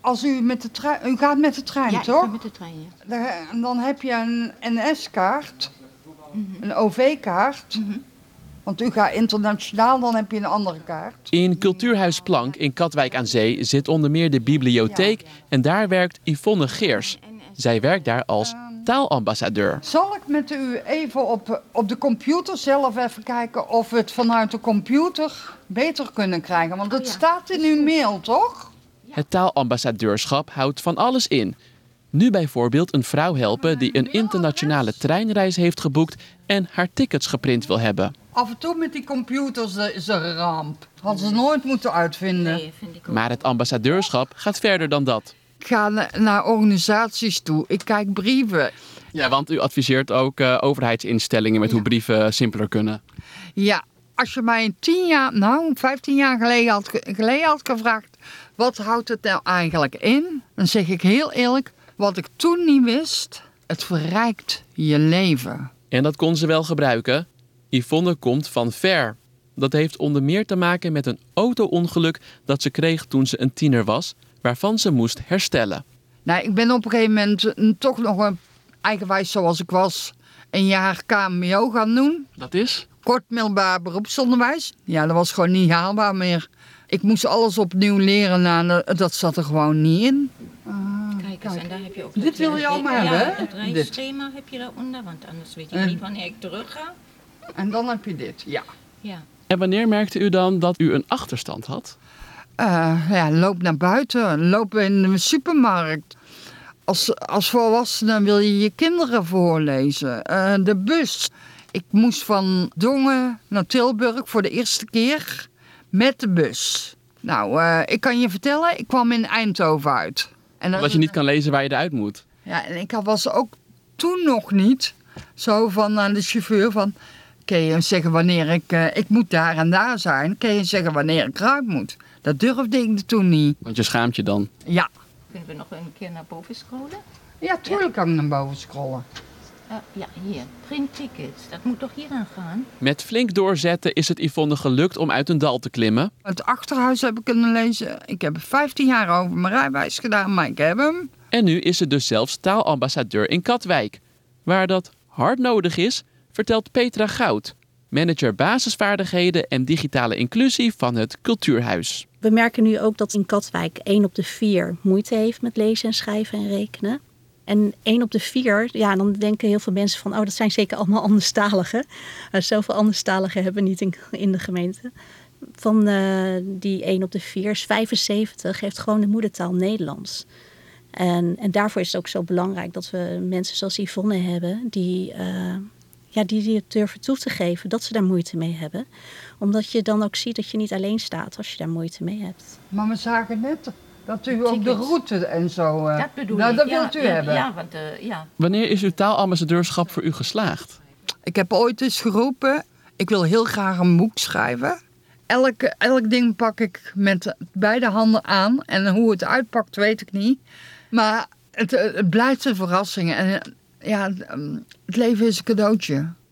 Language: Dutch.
als u met de trein... U gaat met de trein, Ja, toch? ik ga met de trein, ja. Dan heb je een NS-kaart, een OV-kaart. Want u gaat internationaal, dan heb je een andere kaart. In Cultuurhuis Plank in Katwijk aan Zee zit onder meer de bibliotheek en daar werkt Yvonne Geers. Zij werkt daar als taalambassadeur. Zal ik met u even op de computer zelf even kijken of we het vanuit de computer beter kunnen krijgen? Want het staat in uw mail, toch? Het taalambassadeurschap houdt van alles in. Nu bijvoorbeeld een vrouw helpen die een internationale treinreis heeft geboekt en haar tickets geprint wil hebben. Af en toe met die computers is een ramp. Hadden ze nooit moeten uitvinden. Nee, vind ik ook. Maar het ambassadeurschap gaat verder dan dat. Ik ga naar organisaties toe. Ik kijk brieven. Ja, want u adviseert ook overheidsinstellingen met hoe brieven simpeler kunnen. Ja, als je mij 15 jaar geleden had gevraagd... wat houdt het nou eigenlijk in? Dan zeg ik heel eerlijk, wat ik toen niet wist... het verrijkt je leven. En dat kon ze wel gebruiken. Yvonne komt van ver. Dat heeft onder meer te maken met een auto-ongeluk dat ze kreeg toen ze een tiener was, waarvan ze moest herstellen. Nou, ik ben op een gegeven moment toch nog een eigenwijs zoals ik was... een jaar KMBO gaan doen. Dat is? Kort middelbaar beroepsonderwijs. Ja, dat was gewoon niet haalbaar meer. Ik moest alles opnieuw leren. Nou, dat zat er gewoon niet in. Kijk eens, en daar heb je ook... Dit wil je allemaal hebben, hè? Het reisschema heb je daaronder, want anders weet je niet wanneer ik terug ga. En dan heb je dit, ja. Ja. En wanneer merkte u dan dat u een achterstand had? Loop naar buiten. Loop in de supermarkt. Als volwassene wil je je kinderen voorlezen. De bus. Ik moest van Dongen naar Tilburg voor de eerste keer met de bus. Nou, ik kan je vertellen, ik kwam in Eindhoven uit. En Omdat je niet kan lezen waar je eruit moet. Ja, en ik was ook toen nog niet zo van aan de chauffeur van... Kun je zeggen wanneer ik moet daar en daar zijn? Kun je zeggen wanneer ik eruit moet? Dat durfde ik toen niet. Want je schaamt je dan. Ja. Kunnen we nog een keer naar boven scrollen? Ja, tuurlijk kan ik naar boven scrollen. Ja, hier. Print tickets. Dat moet toch hier aan gaan? Met flink doorzetten is het Yvonne gelukt om uit een dal te klimmen. Het achterhuis heb ik kunnen lezen. Ik heb 15 jaar over mijn rijbewijs gedaan, maar ik heb hem. En nu is ze dus zelfs taalambassadeur in Katwijk. Waar dat hard nodig is, vertelt Petra Goud, manager basisvaardigheden en digitale inclusie van het Cultuurhuis. We merken nu ook dat in Katwijk 1 op de 4 moeite heeft met lezen en schrijven en rekenen. En 1 op de 4, ja, dan denken heel veel mensen van, dat zijn zeker allemaal anderstaligen. Zoveel anderstaligen hebben we niet in de gemeente. Van die 1 op de 4 is 75 heeft gewoon de moedertaal Nederlands. En daarvoor is het ook zo belangrijk dat we mensen zoals Yvonne hebben die het durven toe te geven dat ze daar moeite mee hebben. Omdat je dan ook ziet dat je niet alleen staat als je daar moeite mee hebt. Maar we zagen net dat u ook de route en zo... Dat bedoel ik. Dat wilt u hebben. Ja, want Wanneer is uw taalambassadeurschap voor u geslaagd? Ik heb ooit eens geroepen, ik wil heel graag een boek schrijven. Elk ding pak ik met beide handen aan. En hoe het uitpakt weet ik niet. Maar het blijft een verrassing. En het leven is een cadeautje.